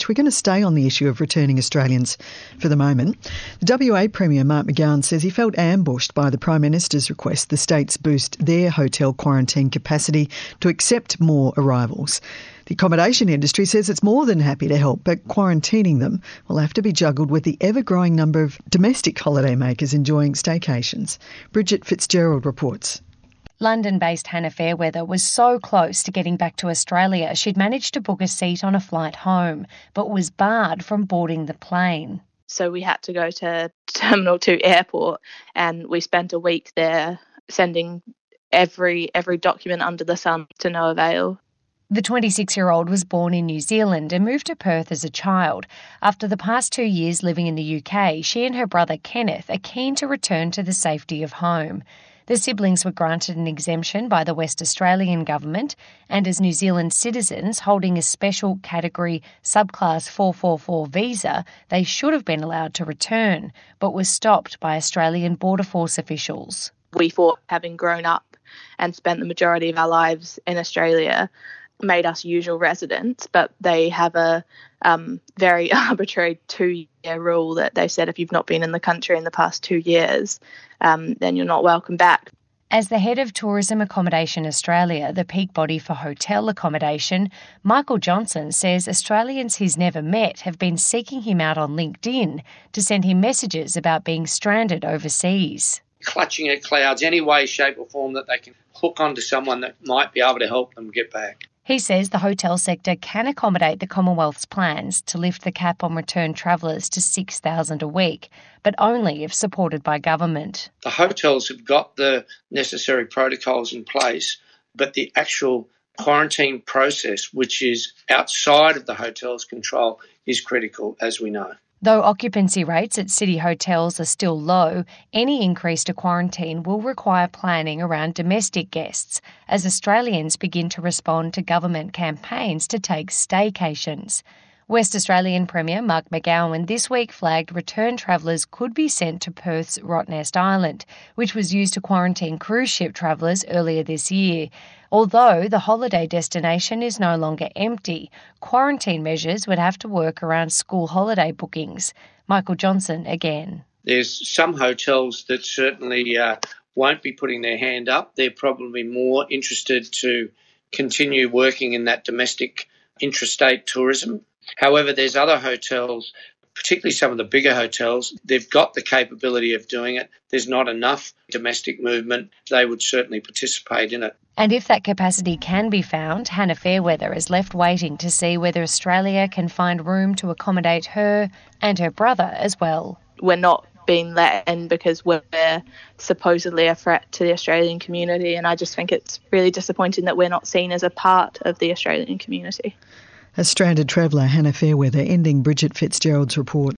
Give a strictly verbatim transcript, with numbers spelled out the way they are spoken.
We're going to stay on the issue of returning Australians for the moment. The W A Premier Mark McGowan says he felt ambushed by the Prime Minister's request the states boost their hotel quarantine capacity to accept more arrivals. The accommodation industry says it's more than happy to help, but quarantining them will have to be juggled with the ever-growing number of domestic holidaymakers enjoying staycations. Bridget Fitzgerald reports. London-based Hannah Fairweather was so close to getting back to Australia she'd managed to book a seat on a flight home, but was barred from boarding the plane. So we had to go to Terminal two Airport, and we spent a week there sending every every document under the sun to no avail. The twenty-six-year-old was born in New Zealand and moved to Perth as a child. After the past two years living in the U K, she and her brother Kenneth are keen to return to the safety of home. The siblings were granted an exemption by the West Australian government, and as New Zealand citizens holding a special category subclass four forty-four visa, they should have been allowed to return, but were stopped by Australian Border Force officials. We thought having grown up and spent the majority of our lives in Australia made us usual residents, but they have a um, very arbitrary two-year rule that they said if you've not been in the country in the past two years, um, then you're not welcome back. As the head of Tourism Accommodation Australia, the peak body for hotel accommodation, Michael Johnson says Australians he's never met have been seeking him out on LinkedIn to send him messages about being stranded overseas. Clutching at clouds any way, shape or form that they can hook onto someone that might be able to help them get back. He says the hotel sector can accommodate the Commonwealth's plans to lift the cap on return travellers to six thousand a week, but only if supported by government. The hotels have got the necessary protocols in place, but the actual quarantine process, which is outside of the hotel's control, is critical, as we know. Though occupancy rates at city hotels are still low, any increase to quarantine will require planning around domestic guests as Australians begin to respond to government campaigns to take staycations. West Australian Premier Mark McGowan this week flagged return travellers could be sent to Perth's Rottnest Island, which was used to quarantine cruise ship travellers earlier this year. Although the holiday destination is no longer empty, quarantine measures would have to work around school holiday bookings. Michael Johnson again. There's some hotels that certainly uh, won't be putting their hand up. They're probably more interested to continue working in that domestic intrastate tourism. However, there's other hotels, particularly some of the bigger hotels, they've got the capability of doing it. There's not enough domestic movement. They would certainly participate in it. And if that capacity can be found, Hannah Fairweather is left waiting to see whether Australia can find room to accommodate her and her brother as well. We're not being let in because we're supposedly a threat to the Australian community, and I just think it's really disappointing that we're not seen as a part of the Australian community. A stranded traveller, Hannah Fairweather, ending Bridget Fitzgerald's report.